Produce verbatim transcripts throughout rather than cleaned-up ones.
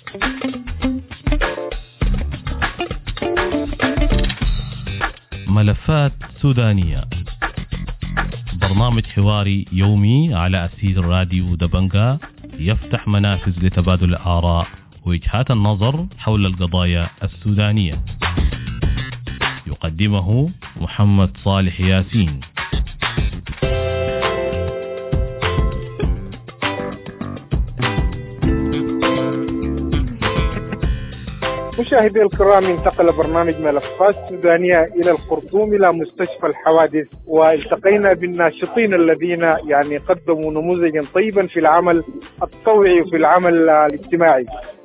ملفات سودانية، برنامج حواري يومي على أسير راديو دبنجا يفتح منافذ لتبادل الآراء ووجهات النظر حول القضايا السودانية. يقدمه محمد صالح ياسين. مشاهدي الكرام، انتقل برنامج ملفات سودانية إلى الخرطوم إلى مستشفى الحوادث، والتقينا بالناشطين الذين يعني قدموا نموذجا طيبا في العمل الطوعي وفي العمل الاجتماعي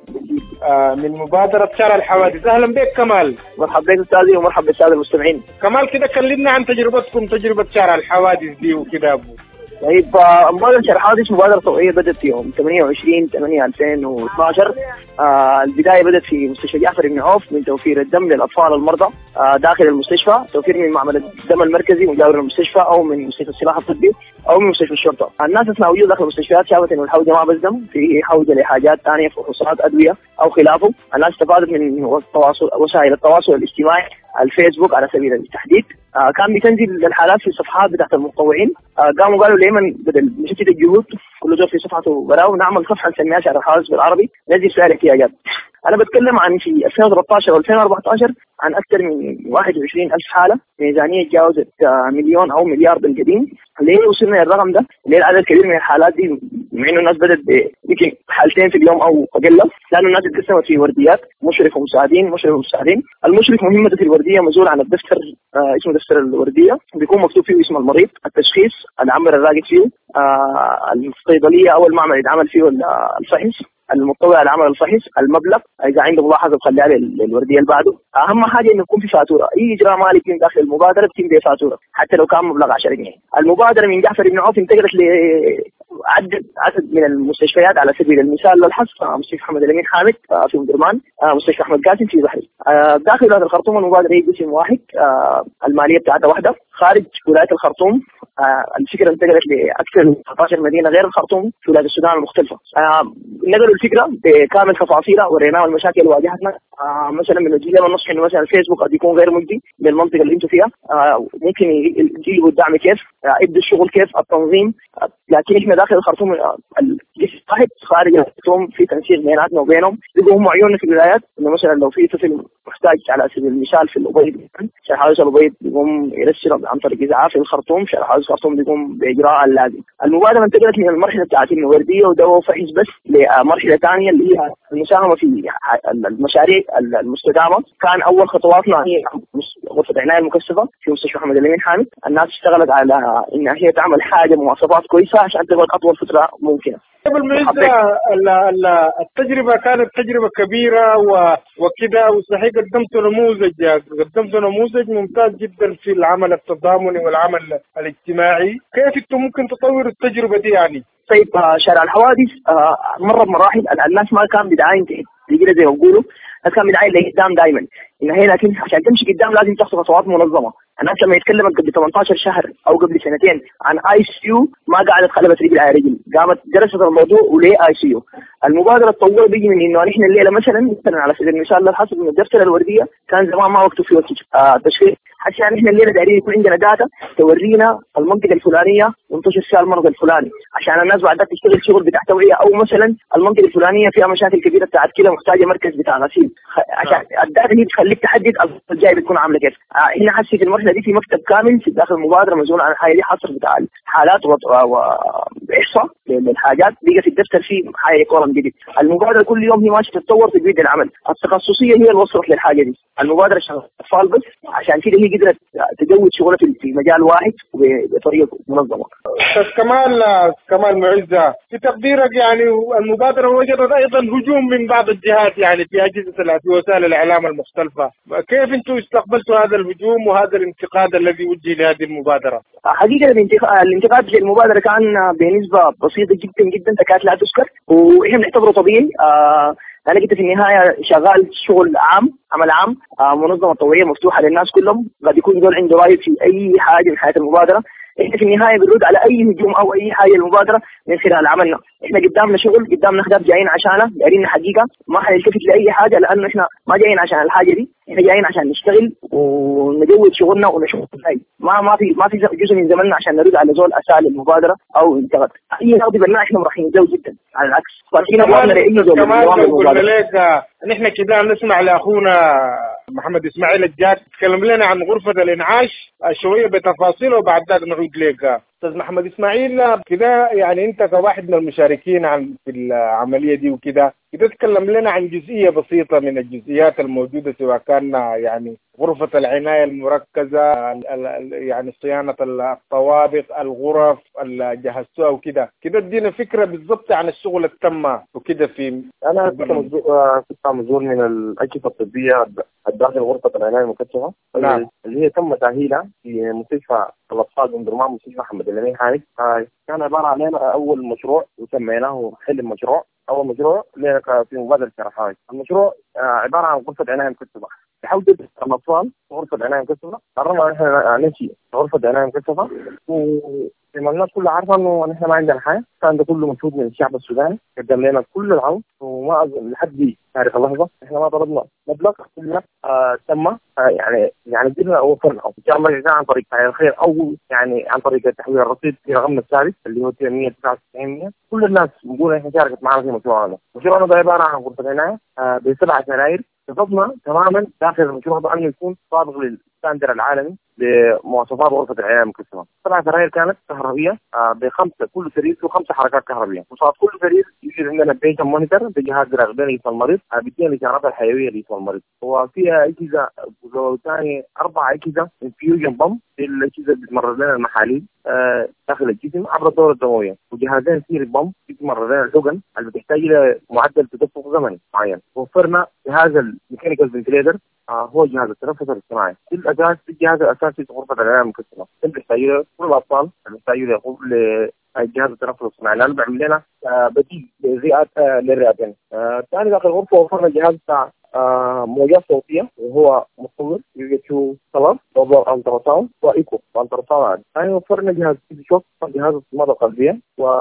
من مبادرة شارع الحوادث. أهلا بك كمال. مرحبا بك أستاذي ومرحبا بالسادة المستمعين. كمال، كده كلمنا عن تجربتكم، تجربة شارع الحوادث دي وكده. طيب، مبادرة شارع الحوادث مبادرة طوعية بدأت في يوم ثمانية وعشرين ثمانية ألفين واثني عشر. آه البداية بدأت في مستشفى جعفر بن عوف من توفير الدم للأطفال المرضى آه داخل المستشفى، توفير من معمل الدم المركزي مجاور المستشفى أو من مستشفى السلاح الطبي أو من مستشفى الشرطة. الناس أثناء وجود داخل المستشفيات شافت إنه الحوجة ما بس دم، في حوجة لحاجات ثانية، فحوصات أدوية أو خلافه. الناس استفادت من التواصل، وسائل التواصل الاجتماعي، الفيسبوك على سبيل التحديد. آه كان بتنزل الحالات في الصفحات بتاعت المتطوعين. آه قاموا قالوا ليمن بدل نشتت الجهود كل زول في صفحته براو نعمل صفحه نسميها شارع الحوادث بالعربي نزل فيها الاحتياجات. انا بتكلم عن في ألفين وثلاثة عشر و2014 عن اكثر من واحد وعشرين ألف حاله، ميزانيه تجاوزت مليون او مليار بالقديم. ليه وصلنا للرقم ده؟ ليه العدد كبير من الحالات دي؟ مع انه الناس بدات يمكن حالتين في اليوم او اقل، لانه الناس اتقسمت في ورديات، مشرف ومساعدين، مشرف ومساعدين. المشرف مهمته في الورديه مسؤول عن الدفتر، آه اسمه دفتر الورديه، بيكون مكتوب فيه اسم المريض، التشخيص، العمر الراقد فيه، آه الصيدليه او المعمل اللي عمل فيه الفحص، المتطوع على عمل الفحص، المبلغ اذا عنده ملاحظه بخليها للورديه اللي بعده. اهم حاجه انه يكون في فاتوره، اي اجراء مالي يتم داخل المبادره بتتم بفاتوره حتى لو كان مبلغ عشرة جنيه. المبادره من جعفر بن عوف انتقلت لعدد عدد من المستشفيات، على سبيل المثال للحصر مستشفى محمد الامين حامد في ام درمان، مستشفى احمد قاسم في بحري. داخل ولايه الخرطوم المبادره هي قسم واحد، الماليه بتاعتها واحده. خارج ولايه الخرطوم الفكره انتقلت لاكثر من تسعة عشر مدينه غير الخرطوم في ولايات السودان المختلفه. نقلوا الفكره بكامل تفاصيلها، وريناها المشاكل اللي واجهتنا. آه مثلا بنجي لهم النصح انه مثلا الفيسبوك قد يكون غير مجدي للمنطقه اللي انتم فيها، آه ممكن يجيبوا الدعم كيف، آه يبدا الشغل كيف، التنظيم. آه لكن احنا داخل الخرطوم آه الجسم واحد، خارج الخرطوم في تنسيق بيناتنا وبينهم. بيبقوا هم عيوننا في الولايات، انه مثلا لو في طفل محتاج على سبيل المثال في الابيض، شارع الحوادث الابيض بيقوم يرسل عن طريق اسعاف في الخرطوم، شارع الحوادث الخرطوم بيقوم باجراء اللازم. المبادره انتقلت من المرحله بتاعت الورديه ودواء وفحص بس لمرحله ثانيه اللي هي المساهمه في المشاريع المستدامه. كان اول خطواتنا هي غرفه العنايه المكثفه في مستشفى محمد الامين حامد. الناس اشتغلت على انها هي تعمل حاجه مواصفات كويسه عشان تقعد اطول فتره ممكنه. قبل ما التجربه كانت تجربه كبيره وكذا، وصحيح قدمتوا نموذج قدمتوا نموذج ممتاز جدا في العمل التضامني والعمل الاجتماعي. كيف انتم ممكن تطوروا التجربه دي يعني؟ طيب، شارع الحوادث آه مر بمراحل. الناس ما كان بدعايه تجي زي ما بيقولوا، الناس كان بدعايه لقدام دائما. ان هي لكن عشان تمشي قدام لازم تاخذ خطوات منظمه. الناس لما يتكلموا قبل ثمانية عشر شهر او قبل سنتين عن اي سي يو ما قعدت خلبت رجل على رجل، قامت درست الموضوع وليه اي سي يو. المبادره تطور بيجي من انه نحن الليله مثلا مثلا على سبيل المثال للحصر من الدفتر الورديه كان زمان ما وقته في وقت آه تشخيص، عشان احنا الليله دايرين يكون عندنا داتا تورينا المنطقه الفلانيه وانتشر فيها المرض الفلاني، عشان الناس بعدها تشتغل شغل بتاع توعيه. او مثلا المنطقه الفلانيه فيها مشاكل كبيره بتاعت كده محتاجه مركز بتاع غسيل، عشان الداتا دي بتخليك تحدد الجاي بتكون عامله كيف. آه هنا حسي في المرحله دي في مكتب كامل في داخل المبادره مسؤول عن الحاجه دي، حصر بتاع الحالات واحصاء للحاجات بيجي في الدفتر فيه حاجه كولم جديد. المبادره كل يوم هي ماشيه تتطور في بيد العمل. التخصصيه هي اللي وصلت للحاجه دي. المبادره شغاله اطفال بس، عشان كده هي قدرت تجود شغلها في مجال واحد وبطريقه منظمه. استاذ كمال كمال معزه، في تقديرك يعني المبادره وجدت ايضا هجوم من بعض الجهات يعني في اجهزه في وسائل الاعلام المختلفه، كيف انتم استقبلتوا هذا الهجوم وهذا الانتقاد الذي وجه لهذه المبادره؟ حقيقه الانتقاد للمبادره كان بنسبه بسيطه جدا جدا تكاد لا تذكر، واحنا بنعتبره طبيعي. آه انا كنت في النهايه شغال شغل عام، عمل عام، آه منظمه طوعيه مفتوحه للناس كلهم، قد يكون دول عنده راي في اي حاجه من حياه المبادره. احنا في النهايه بنرد على اي هجوم او اي حاجه المبادره من خلال عملنا. احنا قدامنا شغل، قدامنا اهداف جايين عشانها، دايرين نحققها، ما حنلتفت لاي حاجه لانه احنا ما جايين عشان الحاجه دي، احنا جايين عشان نشتغل ونجود شغلنا ونشوف ازاي. ما ما في ما في جزء من زمننا عشان نرد على زول اسال المبادره او انتقد. اي نقد بالله احنا مرحبين به جدا، على العكس فاكرين ابوابنا لاي زول. كمان لو قلنا لك نحن كده نسمع لاخونا محمد اسماعيل الجاد تكلم لنا عن غرفه الانعاش شويه بتفاصيل، وبعد ذلك نعود لك. استاذ محمد اسماعيل كده يعني انت كواحد من المشاركين عن في العمليه دي وكده كده تتكلم لنا عن جزئيه بسيطه من الجزئيات الموجوده، سواء كان يعني غرفه العنايه المركزه، يعني صيانه الطوابق، الغرف اللي جهزتوها وكده كده ادينا فكره بالضبط عن الشغل التم وكده. في انا كنت مزور من الاجهزه الطبيه الداخل غرفه العنايه المكثفه، نعم، اللي هي تم تاهيلها في مستشفى الاطفال من درمان، مستشفى محمد الامين حارث. كان عباره عن اول مشروع وسميناه حلم مشروع. اول مشروع في مبادره شرحاوي. المشروع عباره عن غرفه عنايه مكثفه لحوزه الاطفال. غرفه عنايه مكثفه قررنا احنا نمشي غرفه عنايه مكثفه، وزي ما الناس كلها عارفه انه نحن ما عندنا حياه. كان ده كله مجهود من الشعب السوداني، قدم لنا كل العون، وما لحد تاريخ اللحظه احنا ما طلبنا مبلغ الا آه تم آه يعني يعني قدرنا وفرنا او ان شاء الله كان عن طريق فاعل الخير او يعني عن طريق تحويل الرصيد في رقمنا الثالث اللي هو مية وتسعة وتسعين. كل الناس بنقول احنا شاركت معنا في مشروعنا. مشروعنا ده عباره عن غرفه عنايه آه بسبع سراير. خططنا تماما داخل المشروع ده انه يكون طابق للستاندر العالمي بمواصفات غرفه العنايه المكثفه. سبع سراير كانت كهربيه آه بخمسه، كل سرير فيه خمسه حركات كهربيه، وصارت كل سرير يوجد عندنا بيشن مونيتور بجهاز راقبين يسمى المريض آه بيدينا الاشارات الحيويه اللي يسمى المريض. وفيها اجهزه ثاني اربع اجهزه انفيوجن بامب، الاجهزه اللي بتمرر لنا المحاليل آه داخل الجسم عبر الدوره الدمويه، وجهازين سيري بامب بتمرر لنا الحقن اللي بتحتاج الى معدل تدفق زمني معين. وفرنا جهاز الميكانيكال فنتليتر آه هو جهاز التنفس الاصطناعي. في الاساس الجهاز الاساسي في غرفه العنايه المكثفه اللي بيحتاجوا كل الاطفال اللي بيحتاجوا لكل جهاز التنفس الاصطناعي لانه بيعمل لنا آه بديل للرئات آه للرئتين. ثاني آه داخل الغرفه وفرنا جهاز بتاع آه موجات صوتيه وهو مصور يوجد شو طلب وضع التراساوند وايكو والتراساوند. ثاني وفرنا جهاز سي شوك، جهاز الصمام القلبيه،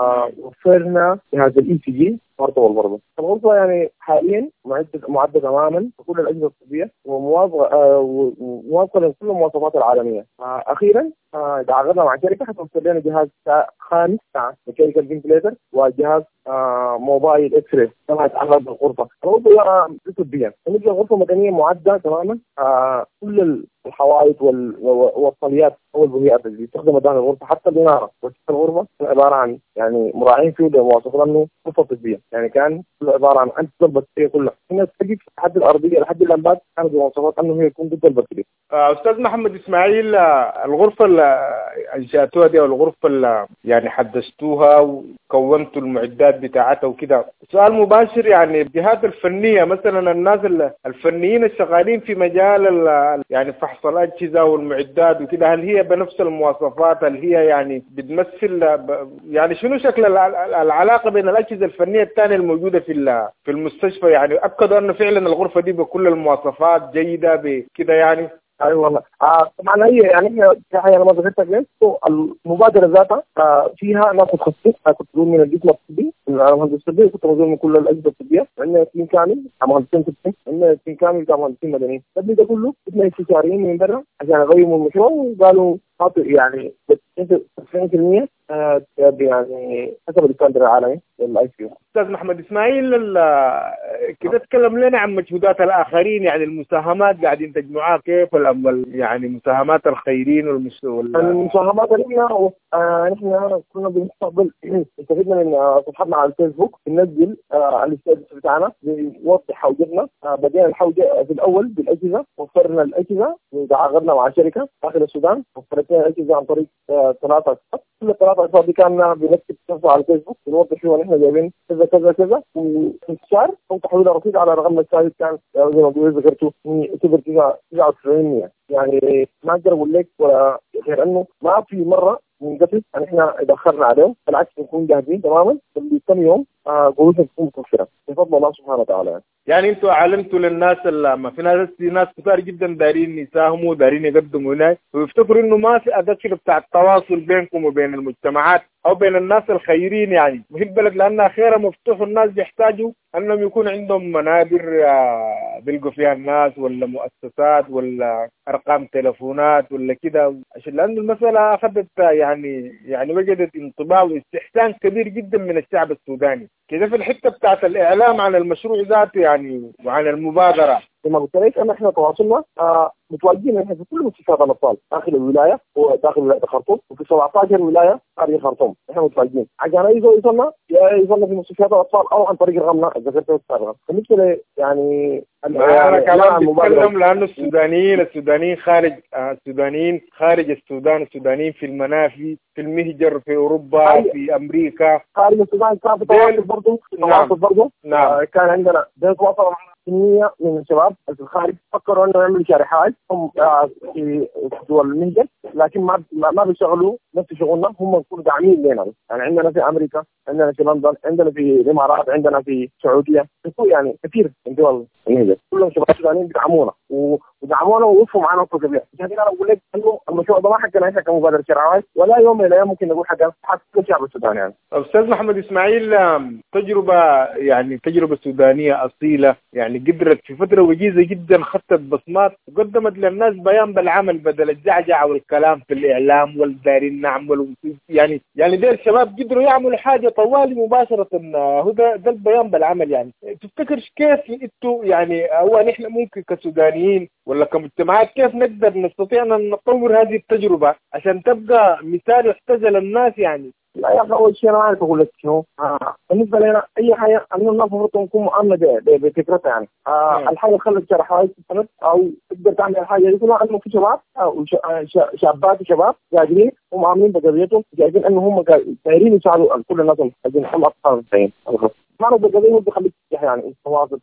ووفرنا جهاز الاي سي جي برضه والبرضه. الغرفه يعني حاليا معدة معدة تماما بكل الاجهزه الطبيه وموافقه آه وموافقه لكل المواصفات العالميه. آه اخيرا آه تعاقدنا مع شركه حتوفر لنا جهاز خامس بتاع ميكانيكال فنتليتر وجهاز آه موبايل اكس راي كما يتعرض بالغرفه. الغرفه طبيه، نجي غرفه مدنيه معده تماما آه كل الحوائط والصليات او البهيئات اللي بيستخدمها داخل الغرفه، حتى الاناره وسط الغرفه عباره عن يعني مراعين فيه لمواصفات انه غرفه طبيه. يعني كان كله عباره عن انت ضد البكتيريا كلها، الناس تجي لحد الارضيه لحد اللمبات كانت بمواصفات انه هي تكون ضد البكتيريا. استاذ محمد اسماعيل، الغرفه اللي انشاتوها دي او الغرفه اللي يعني حدثتوها وكونتوا المعدات بتاعتها وكده، سؤال مباشر يعني الجهات الفنيه مثلا الناس الفنيين الشغالين في مجال يعني فحص الاجهزه والمعدات وكده، هل هي بنفس المواصفات؟ هل هي يعني بتمثل يعني شنو شكل العلاقه بين الاجهزه الفنيه الثانيه الموجوده في في المستشفى؟ يعني اكدوا انه فعلا الغرفه دي بكل المواصفات جيده بكده يعني. اي أيوة والله آه طبعا هي يعني في حاجه انا ما ذكرتها لك. المبادره ذاتها آه فيها ناس متخصصين. كنت مزور من الجسم الطبي، انا مهندس طبي، وكنت مزور من كل الاجهزه الطبيه. عندنا تيم كامل مهندسين طبيين، عندنا تيم كامل بتاع مهندسين مدنيين. قبل ده كله كنا استشاريين من برا عشان يغيروا المشروع، وقالوا خاطر يعني تسعين بالمية آه يعني حسب الستاندر العالمي للاي سي يو. استاذ محمد اسماعيل كده تكلم لنا عن مجهودات الاخرين، يعني المساهمات قاعدين تجمعوها كيف، الاموال يعني مساهمات الخيرين والمسؤول المساهمات اللي احنا آه نحن كنا بنستقبل استفدنا من آه صفحتنا على الفيسبوك، بننزل آه الاستاتس بتاعنا بنوضح حوجتنا. آه بدينا الحوجه في الاول بالاجهزه، وفرنا الاجهزه وتعاقدنا مع شركه داخل السودان وفرت لنا الاجهزه عن طريق آه ثلاثه أشخاص. كل الثلاثه اشخاص دي كنا بنكتب صفحه على الفيسبوك بنوضح فيها ان احنا جايبين كذا كذا كذا، وانتشار او تحويل الرصيد على رقمنا الثالث كان زي ما ذكرتوا تسعة وتسعين بالمية. يعني ما اقدر اقول لك ولا غير انه ما في مره ننقفز ان احنا اتاخرنا عليه، بالعكس نكون جاهزين تماما اللي ثاني يوم قوتنا تكون متوفره بفضل الله سبحانه وتعالى. يعني انتوا اعلنتوا للناس ما في ناس في ناس كثار جدا دارين يساهموا دارين يقدموا هناك ويفتكروا انه ما في اذكر بتاع التواصل بينكم وبين المجتمعات او بين الناس الخيرين، يعني وهي البلد لانها خيرها مفتوح والناس بيحتاجوا انهم يكون عندهم منابر بيلقوا فيها الناس ولا مؤسسات ولا ارقام تلفونات ولا كده، عشان لانه المساله اخذت يعني يعني وجدت انطباع واستحسان كبير جدا من الشعب السوداني كده في الحته بتاعت الاعلام عن المشروع ذاته يعني وعن المبادره. كما قلت لك ان احنا تواصلنا آه متواجدين احنا في كل مستشفيات الاطفال داخل الولايه وداخل ولايه الخرطوم وفي سبعة عشر ولايه خارج الخرطوم احنا متواجدين عشان يوصلنا يوصلنا في مستشفيات الاطفال او عن طريق الرمله ذكرت السابقا. بالنسبه يعني انا كمان بتكلم لانه السودانيين السودانيين خارج السودانيين خارج السودان السودانيين في المنافي في المهجر في اوروبا في امريكا خارج السودان كان في تواصل برضه تواصل برضه نعم كان عندنا تواصل كمية من الشباب في الخارج فكروا انه يعملوا شركات هم في دول المهجر لكن ما ما بيشتغلوا نفس شغلنا، هم يكونوا داعمين لنا. يعني عندنا في امريكا، عندنا في لندن، عندنا في الامارات، عندنا في السعوديه، يعني كثير من دول المهجر كلهم شباب سودانيين بيدعمونا ودعمونا ووقفوا معنا وقفوا كبيره. عشان كده انا بقول لك انه المشروع ده ما حقنا احنا كمبادره شرعيه ولا يوم من الايام ممكن نقول حق حق الشعب السوداني. يعني استاذ محمد اسماعيل تجربه يعني تجربه سودانيه اصيله يعني قدرت في فتره وجيزه جدا خطت بصمات وقدمت للناس بيان بالعمل بدل الجعجعه والكلام في الاعلام والدارين نعمل يعني يعني ده الشباب قدروا يعملوا حاجه طوالي مباشره. هو ده, ده البيان بالعمل. يعني تفتكر كيف انتوا يعني هو نحن ممكن كسودانيين ولا كمجتمعات كيف نقدر نستطيع ان نطور هذه التجربه عشان تبقى مثال يحتذى للناس؟ يعني لا يا اخي اول شيء انا عارف اقول لك شنو آه. بالنسبه لنا اي حاجه ان الناس المفروض تكون مؤمنه بفكرتها. يعني آه الحاجه خلت شرحات او تقدر تعمل الحاجه دي كلها انه في شباب او شابات وشباب قاعدين ومؤمنين بقضيتهم جايبين انه هم دايرين يساعدوا كل الناس عايزين هم الاطفال الصغيرين ما نقدر قضيه بخليك يعني تواصل.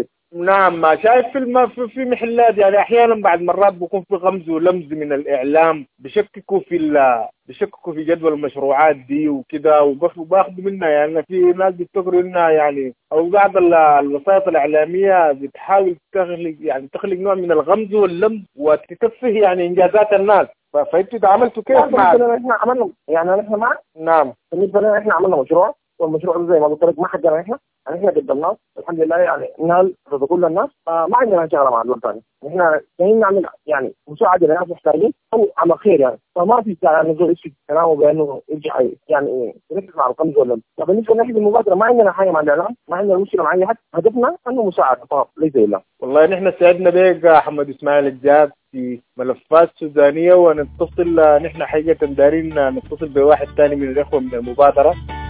نعم ما شايف في الم... في محلات يعني احيانا بعد مرات بيكون في غمز ولمز من الاعلام بشككوا في ال... بشككوا في جدول المشروعات دي وكده وباخذوا منها. يعني في ناس بيفتكروا انها يعني او بعض الوسائط الاعلاميه بتحاول تخلق يعني تخلق نوع من الغمز واللمز وتتفه يعني انجازات الناس. فانتوا عملتوا كيف مع احنا عملنا يعني احنا مع نعم بالنسبه لنا احنا عملنا مشروع والمشروع زي ما قلت لك ما حقنا احنا يعني احنا قدمناه الحمد لله يعني نال رضا كل الناس. ما عندنا شغله مع دول ثانيه احنا جايين نعمل يعني مساعده لناس محتاجين او عمل خير يعني فما في يعني نقول ايش كلامه بانه يرجع يعني يركز مع القمز ولا. فبالنسبه لنا المبادره ما عندنا حاجه مع الاعلام ما عندنا مشكله مع اي حد هدفنا انه مساعده فقط ليس الا. والله نحن سعدنا بك يا محمد اسماعيل الجاد في ملفات سودانيه ونتصل نحن حقيقه دارين نتصل بواحد ثاني من الاخوه من المبادره.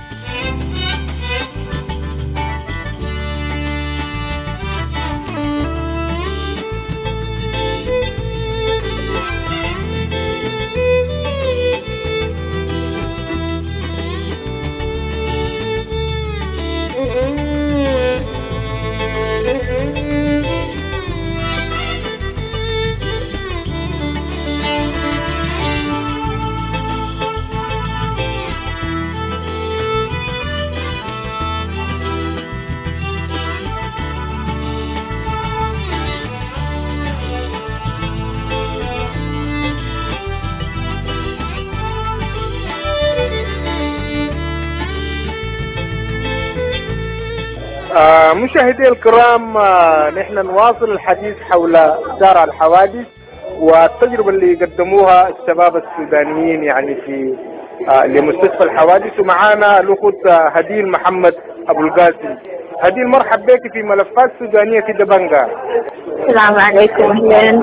آه مشاهدي الكرام آه نحن نواصل الحديث حول شارع الحوادث والتجربة اللي قدموها الشباب السودانيين يعني في آه لمستشفى الحوادث. ومعانا الأخت آه هديل محمد أبو القاسم. هديل مرحب بك في ملفات سودانية في دبنجا. السلام عليكم أهلا.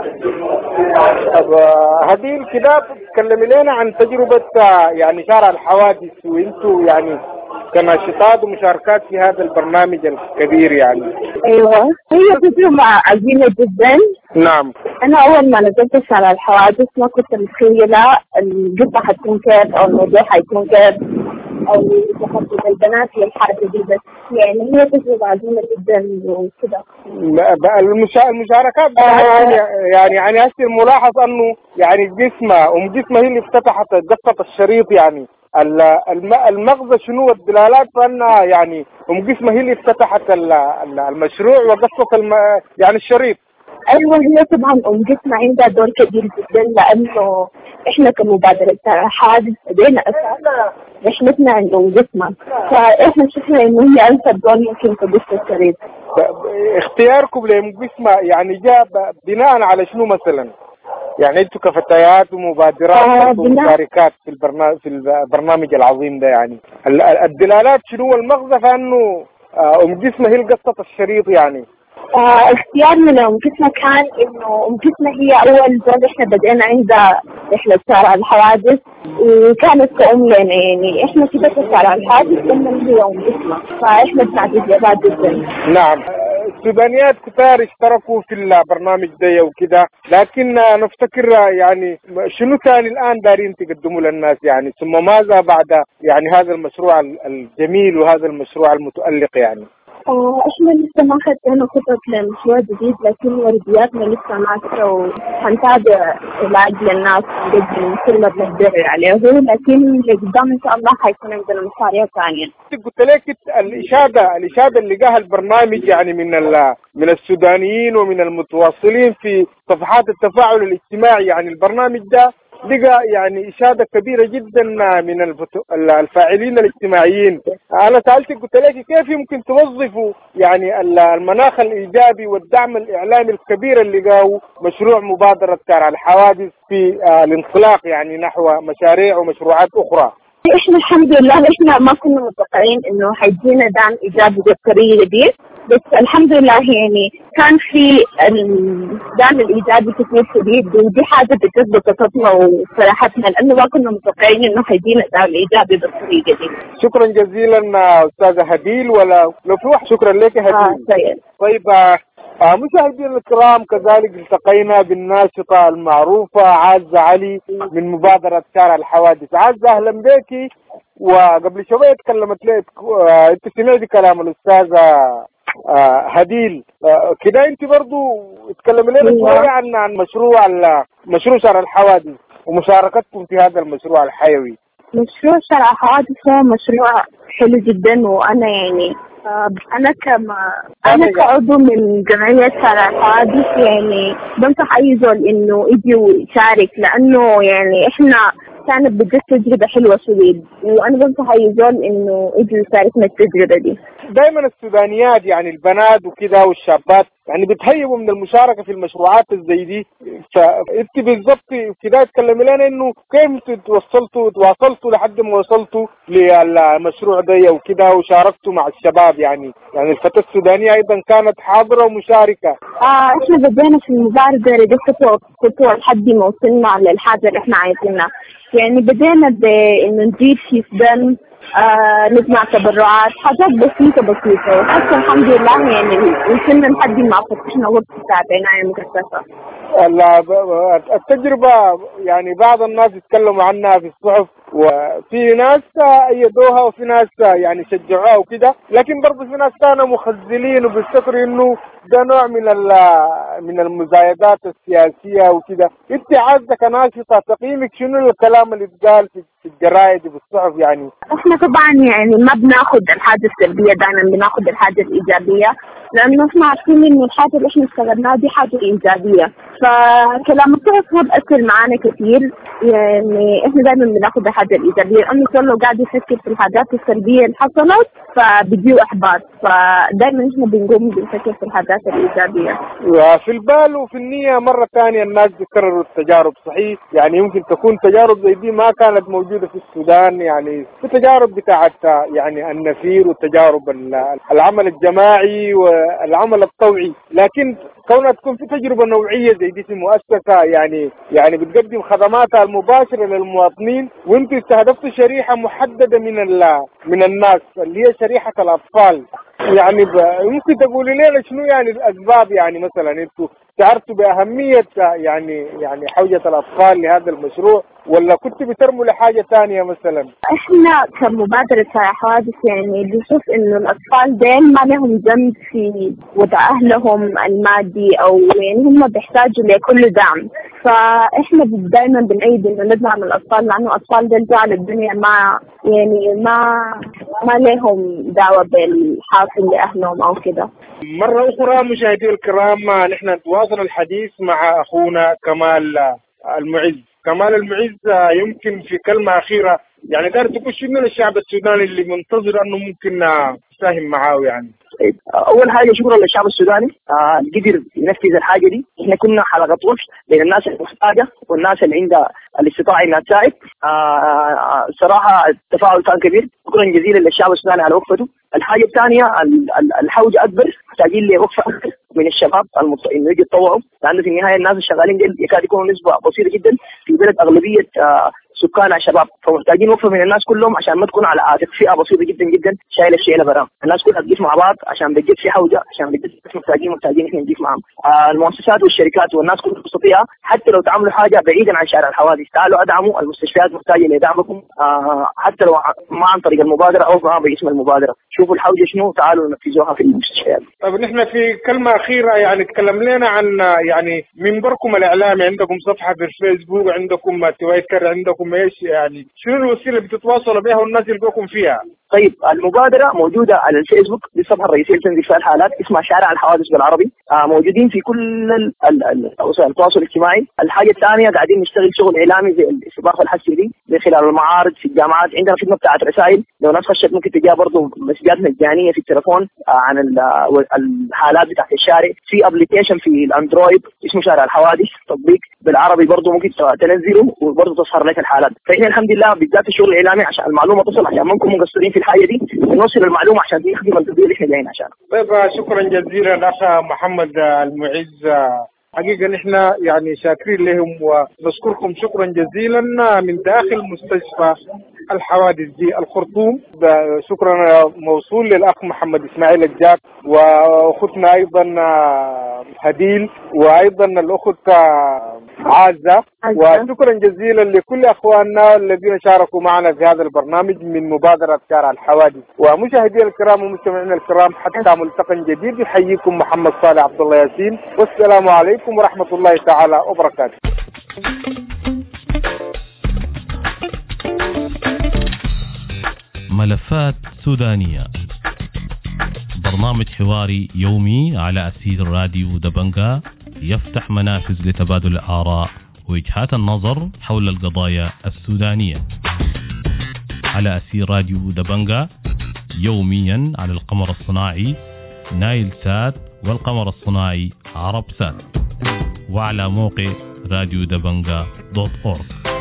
آه هديل كده تكلمي لنا عن تجربة آه يعني شارع الحوادث وانتوا يعني كناشطات ومشاركات في هذا البرنامج الكبير. يعني ايوه هي تجربة عظيمة جدا. نعم انا اول ما نزلت شارع الحوادث ما كنت متخيلة القصة حتكون كيف او الموضوع حيكون كيف. أو تخصص البنات للحركة دي، بس يعني هي تجربة عظيمة جدا وكده. المشا... المشاركات آه يعني يعني هسه الملاحظ انه يعني جسمه ام جسمه هي اللي افتتحت قصة الشريط، يعني المغزى شنو الدلالات فانها يعني ام جسمه هي اللي افتتحت المشروع وقصة الم... يعني الشريط. ايوه هي طبعا ام جسمه عندها دور كبير جدا، لانه احنا كمبادره حادث بدينا اساسا رحلتنا عند ام جسمه، فاحنا شفنا انه هي انسب دور ممكن تقص الشريط. اختياركم لام جسمه يعني جاء بناء على شنو مثلا؟ يعني انتوا كفتيات ومبادرات ومشاركات في البرنامج في البرنامج العظيم ده، يعني الدلالات شنو المغزى فانه ام جسمه هي قصة الشريط يعني؟ آه اختيارنا لأم جسمة كان إنه أم جسمة هي أول زول إحنا بدأنا عندها رحلة شارع الحوادث، وكانت كأم لنا، يعني إحنا كده في شارع الحوادث قلنا هي أم جسمة، فإحنا بنعتز بها جدا. نعم، السودانيات كتار اشتركوا في البرنامج ده وكده، لكن نفتكر يعني شنو كان الآن دارين تقدموا للناس يعني، ثم ماذا بعد يعني هذا المشروع الجميل وهذا المشروع المتألق يعني؟ آه احنا لسه ما خدنا خطط لمشروع جديد، لكن وردياتنا لسه ماسكه وهنتابع علاج للناس نقدم كل ما بنقدر عليه، لكن لقدام ان شاء الله حيكون عندنا مشاريع ثانيه. قلت لك الاشاده الاشاده اللي جاها البرنامج يعني من من السودانيين ومن المتواصلين في صفحات التفاعل الاجتماعي، يعني البرنامج ده لقى يعني إشادة كبيرة جدا من الفاعلين الاجتماعيين. أنا سألتك قلت لك كيف يمكن توظفوا يعني المناخ الإيجابي والدعم الإعلامي الكبير اللي لقاه مشروع مبادرة شارع الحوادث في الانطلاق يعني نحو مشاريع ومشروعات أخرى. احنا الحمد لله احنا ما كنا متوقعين انه حيجينا دعم ايجابي بالطريقه دي، بس الحمد لله يعني كان في الدعم الايجابي كثير شديد، ودي حاجه بتثبت ثقتنا وفرحتنا، لانه ما كنا متوقعين انه حيجينا دعم ايجابي بالطريقه دي. شكرا جزيلا استاذه هديل، ولا لو في واحد شكرا لك هديل. آه طيب آه مشاهدينا الكرام، كذلك التقينا بالناشطة المعروفة عزة علي من مبادرة شارع الحوادث. عزة أهلا بك. وقبل شوية تكلمت لك آه أنت سمعتي كلام الأستاذة آه هديل، آه كده أنت برضو تكلم لنا شوية عن عن مشروع مشروع شارع الحوادث ومشاركتكم في هذا المشروع الحيوي. مشروع شارع الحوادث هو مشروع حلو جدا، وأنا يعني أنا كما أنا كعضو من جمعية شارع الحوادث يعني بنصح أي زول إنه يجي ويشارك، لأنه يعني إحنا كانت بجد تجربة حلوة شديد، وأنا بنصح أي زول إنه يجي يشاركنا التجربة دي. دائما السودانيات يعني البنات وكذا والشابات يعني بتهيبوا من المشاركة في المشروعات الزي دي، فأنت بالضبط كده تكلمي لنا إنه كيف توصلتوا تواصلتوا لحد ما وصلتوا للمشروع ده وكده وشاركتوا مع الشباب، يعني يعني الفتاة السودانية أيضا كانت حاضرة ومشاركة. آه إحنا بدينا في المبادرة دي خطوة خطوة لحد ما وصلنا للحاجة اللي إحنا عايزينها، يعني بدينا بإنه نجيب كيس دم، آه نجمع تبرعات، حاجات بسيطة بسيطة، وحتى الحمد لله يعني وصلنا لحد ما فتحنا غرفة بتاعت عناية مكثفة. التجربة يعني بعض الناس يتكلموا عنها في الصحف، وفي ناس أيدوها وفي ناس يعني شجعوها وكده، لكن برضه في ناس كانوا مخزلين وبيفتكروا إنه ده نوع من من المزايدات السياسية وكده. أنت عازة كناشطة تقييمك شنو الكلام اللي اتقال في الجرايد وفي الصحف؟ يعني احنا طبعا يعني ما بناخد الحاجة السلبية، دائما بناخد الحاجة الإيجابية، لأنه احنا عارفين إنه الحاجة اللي احنا اشتغلناها دي حاجة إيجابية، فكلام الصحف ما بأثر معانا كثير، يعني احنا دائما بناخد الحاجة الإيجابية، لأنه كل لو قاعد يفكر في الحاجات السلبية اللي حصلت فبيجيو إحباط، فدائما احنا بنقوم بنفكر في الحاجات الإيجابية. وفي البال وفي النية مرة ثانية الناس بيكرروا التجارب، صحيح يعني يمكن تكون تجارب زي دي ما كانت موجودة في السودان، يعني في تجارب بتاعت يعني النفير والتجارب العمل الجماعي والعمل الطوعي، لكن كونها تكون في تجربة نوعية زي دي في مؤسسة يعني يعني بتقدم خدماتها المباشرة للمواطنين، وانتوا استهدفتوا شريحة محددة من من الناس اللي هي شريحة الأطفال، يعني ممكن تقولي لنا شنو يعني الأسباب؟ يعني مثلا انتوا شعرتوا بأهمية يعني يعني حوجة الأطفال لهذا المشروع، ولا كنت بترموا لحاجة ثانية مثلا؟ احنا كمبادرة شارع حوادث يعني بنشوف انه الاطفال دين ما لهم ذنب في وضع اهلهم المادي، او يعني هم بيحتاجوا لكل دعم. فاحنا دائما بنأيد انه ندعم الاطفال، لانه الاطفال دول جعل الدنيا ما يعني ما ما لهم دعوة بالحاصل لاهلهم او كده. مرة اخرى مشاهدي الكرام نحن نتواصل الحديث مع اخونا كمال المعز. كمال المعز، يمكن في كلمة أخيرة يعني دار تقول شنو للشعب السوداني اللي منتظر أنه ممكن نساهم معاه؟ يعني اول حاجه شكرا للشعب السوداني آه قدر ينفذ الحاجه دي. احنا كنا حلقه وصل بين الناس المحتاجه والناس اللي عندها الاستطاعه انها تساعد. آه صراحه التفاعل كان كبير. شكرا جزيلا للشعب السوداني على وقفته. الحاجه الثانيه الحوجه اكبر، محتاجين لوقفه اكثر من الشباب انه يجي يتطوعوا، لانه في النهايه الناس الشغالين دي يكاد يكونوا نسبه بسيطه جدا في بلد اغلبيه آه سكانها شباب، فمحتاجين وقفه من الناس كلهم عشان ما تكون على عاتق فئه بسيطه جدا جدا شايله الشيله برام. الناس كلها تجيف مع بعض عشان بجد في حوجه، عشان بجد محتاجين محتاجين احنا نجيف معهم. آه المؤسسات والشركات والناس كلها تستطيع، حتى لو تعملوا حاجه بعيدا عن شارع الحوادث تعالوا ادعموا المستشفيات، محتاجه لدعمكم آه حتى لو ما عن طريق المبادره او ما باسم المبادره. شوفوا الحوجه شنو، تعالوا نفذوها في المستشفيات. طيب نحن في كلمه اخيره يعني تكلم لنا عن يعني منبركم الاعلامي، عندكم صفحه في الفيسبوك، عندكم تويتر، عندكم ايش يعني شنو الوسيله اللي بتتواصلوا بها والناس يلقوكم فيها؟ طيب المبادرة موجودة على الفيسبوك، دي الصفحة الرئيسية لتنظيف فيها الحالات، اسمها شارع الحوادث بالعربي. آه موجودين في كل وسائل التواصل الاجتماعي. الحاجة الثانية قاعدين نشتغل شغل إعلامي زي الاستضافة الحسي دي من خلال المعارض في الجامعات. عندنا خدمة بتاعت رسائل، لو ناس خشت ممكن تجيها برضه مسجات مجانية في التليفون آه عن الحالات بتاعت الشارع. في ابلكيشن في الاندرويد اسمه شارع الحوادث، تطبيق بالعربي برضه ممكن تنزله وبرضه تظهر لك الحالات. فإحنا الحمد لله بالذات الشغل الإعلامي عشان المعلومة تصل، عشان ما نكون مقصرين في الحاجه دي، نوصل المعلومه عشان دي خدمه التطبيق اللي احنا جايين عشانها. طيب شكرا جزيلا الاخ محمد المعز. حقيقه نحن يعني شاكرين لهم ونشكركم شكرا جزيلا من داخل مستشفى الحوادث دي الخرطوم. شكرا موصول للاخ محمد اسماعيل الجاك واختنا ايضا هديل وايضا الاخت عازة، وشكرا جزيلا لكل اخواننا الذين شاركوا معنا في هذا البرنامج من مبادرة شارع الحوادث. ومشاهدينا الكرام ومستمعينا الكرام حتى ملتقى جديد يحييكم محمد صالح عبد الله ياسين، والسلام عليكم ورحمة الله تعالى وبركاته. ملفات سودانية، برنامج حواري يومي على أثير راديو دبنجا يفتح منافذ لتبادل الآراء ووجهات النظر حول القضايا السودانية على أثير راديو دبنجا يوميا على القمر الصناعي نايل سات والقمر الصناعي عرب سات، وعلى موقع راديو دبنجا دوت أورغ.